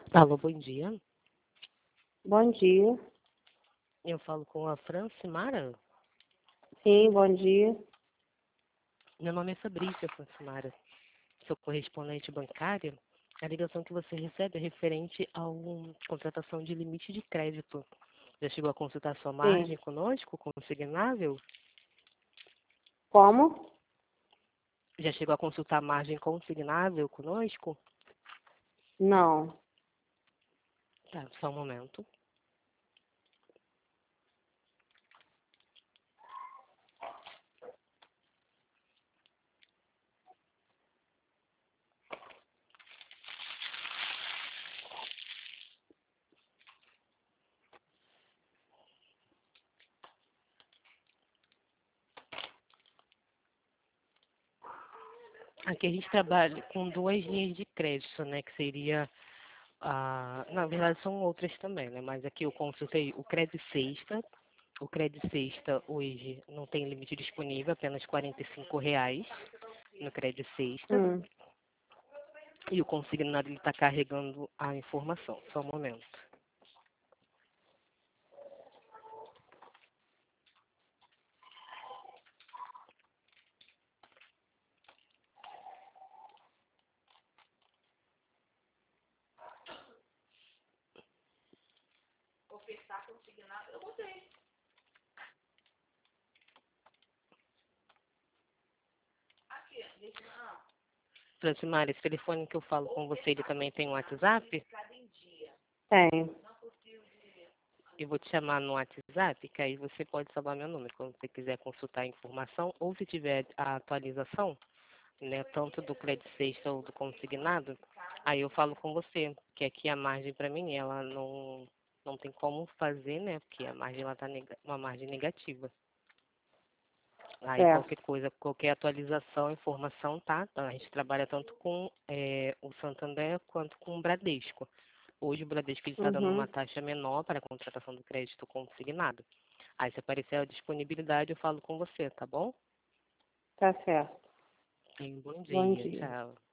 Alô, bom dia. Bom dia. Eu falo com a Francimara. Sim, bom dia. Meu nome é Fabrícia Francimara. Sou correspondente bancária. A ligação que você recebe é referente à contratação de limite de crédito. Já chegou a consultar sua margem Sim. conosco, consignável? Como? Já chegou a consultar a margem consignável conosco? Não. Tá, só um momento. Aqui a gente trabalha com duas linhas de crédito, né? Que seria na verdade são outras também, né? Mas aqui eu consultei o Credit Sexta. O Credit Sexta hoje não tem limite disponível, apenas R$ 45 no Credit Sexta. Hum. E o consignado está carregando a informação. Só um momento. Francimar, esse telefone que eu falo com você, ele também tem um WhatsApp? Tem. Eu vou te chamar no WhatsApp, que aí você pode salvar meu número quando você quiser consultar a informação, ou se tiver a atualização, né, tanto do Credit Sexta ou do consignado, aí eu falo com você, que aqui a margem para mim, ela não tem como fazer, né, porque a margem ela tá uma margem negativa. Aí Certo. qualquer coisa, qualquer atualização, informação, tá? Então, a gente trabalha tanto com o Santander quanto com o Bradesco. Hoje o Bradesco está dando uma Uhum. taxa menor para a contratação do crédito consignado. Aí se aparecer a disponibilidade, eu falo com você, tá bom? Tá certo. Bom Bom dia, dia. tchau.